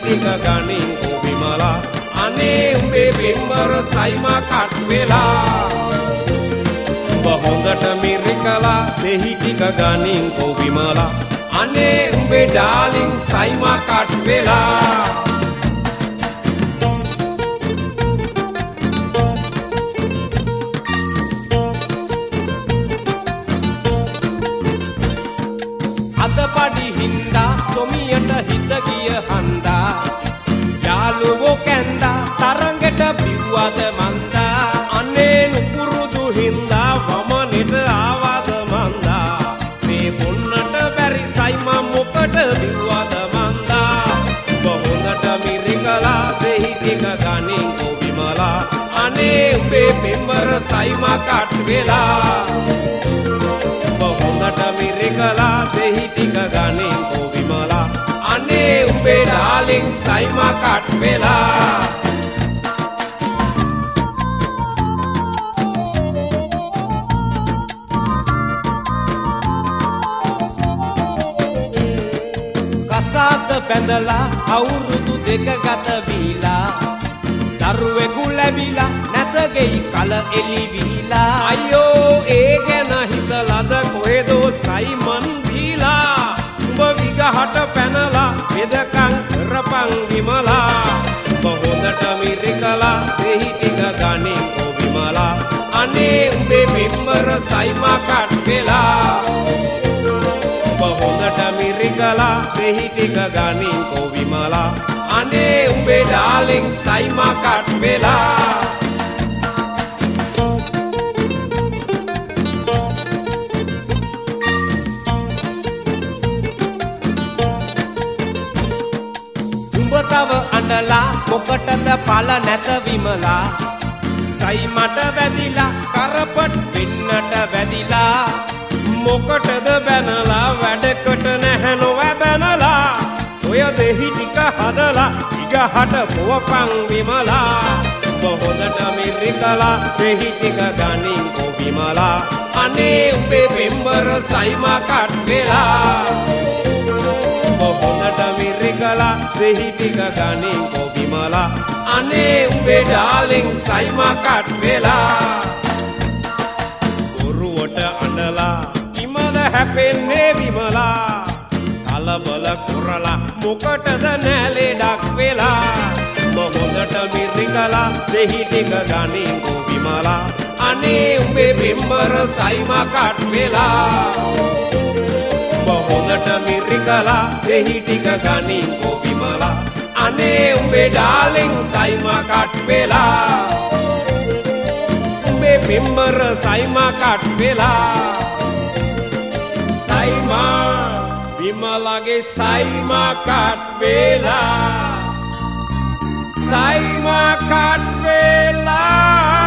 ටික ගනින් විමලා අනේ උඹේ බිම්මර සයිමා කට් වෙලා උඹ හොඳට මිරිකලා දෙහි ටික ගනින් විමලා අනේ උඹේ ඩාලින් සයිමා කට් වෙලා අදපඩි හින්දා සොමියට හිත ගිය හන්දා යාළුවෝ කැන්දා තරංගෙට බිව්වද මන්දා අනේ නුපුරුදු හින්දා වමනෙට ආවද මන්දා මේ බොන්නට බැරි සයිමා මොකට බිව්වද මන්දා උඹ හොඳට මිරිකලා දෙහි ටික ගනින් විමලා අනේ උඹේ බිම්මර සයිමා කට් වෙලා හොඳට මිරිකලා දෙහි ටික ගනින් විමලා අනේ උඹේ ඩාලින් සයිමා කට් වෙලා කසාද බැඳලා අවුරුදු දෙක ගත වීලා දරුවෙකු ලැබිලා නැත ගෙයි කල එළිවිලා අයියෝ ඒ ගැන හිතලද කොහෙදෝ සයිමන් දීලා උඹ විගහට පැනලා වෙදකම් කරපන් විමලා උඹ හොඳට මිරිකලා දෙහි ටික ගනින් විමලා අනේ උඹේ බිම්මර සයිමා කට් වෙලා උඹ හොඳට මිරිකලා දෙහි ටික ගනින් විමලා අනේ උඹේ ඩාලින් සයිමා කට් වෙලා උඹ තව අඬලා මොකටද පල නැත විමලා සයිමට වැදිලා කරපට් වෙන්නට වැදිලා මොකටද බැනලා වැඩකට නැහැ නොවැබැනලා ඔය දෙහි ටික හදලා ඉගහට පුවපන් විමලා උඹ හොඳට මිරිකලා දෙහි ටික ගනින් විමලා අනේ උඹේ බිම්මර සයිමා කට් වෙලා උඹ හොඳට මිරිකලා දෙහි ටික ගනින් විමලා අනේ උඹේ ඩාලින් සයිමා කට් වෙලා බොරුවට අඬලා ඉමද හැපෙන්නේ විමලා කලබල කරලා මොකටද නැලෙඩක් වෙලා උඹ හොඳට මිරිකලා දෙහි ටික ගනින් විමලා අනේ උඹේ බිම්මර සයිමා කට් වෙලා උඹ හොඳට මිරිකලා දෙහි ටික ගනින් විමලා අනේ උඹේ ඩාලින් සයිමා කට් වෙලා උඹේ බිම්මර සයිමා කට් වෙලා සයිමා විමලගේ සයිමා කට් වෙලා සයිමා කට් වෙලා